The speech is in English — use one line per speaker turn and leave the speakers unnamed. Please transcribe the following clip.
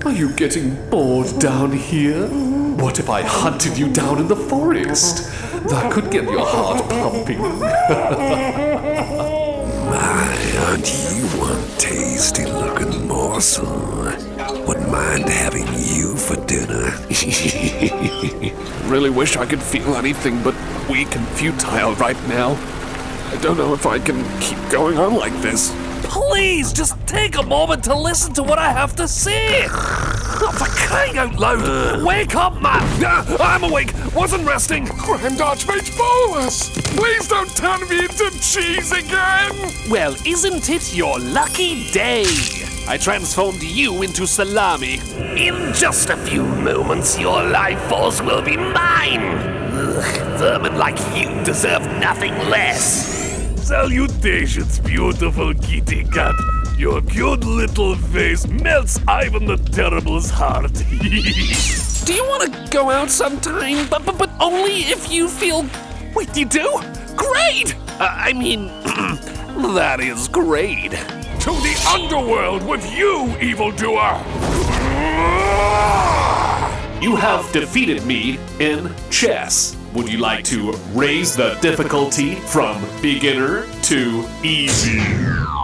Are you getting bored down here? What if I hunted you down in the forest? That could get your heart pumping.
My, aren't you one tasty-looking morsel? Wouldn't mind having you for dinner.
Really wish I could feel anything but weak and futile right now. I don't know if I can keep going on like this.
Please, just take a moment to listen to what I have to say. Oh, for crying out loud, wake up, man.
I'm awake, wasn't resting.
Grand Archmage Bolus! Please don't turn me into cheese again!
Well, isn't it your lucky day? I transformed you into salami. In just a few moments, your life force will be mine. Ugh, vermin like you deserve nothing less. Salutations, beautiful kitty cat. Your cute little face melts Ivan the Terrible's heart.
Do you want to go out sometime?
But only if you feel... Wait, you do? Great! That is great.
To the underworld with you, evildoer!
You have defeated me in chess. Would you like to raise the difficulty from beginner to easy?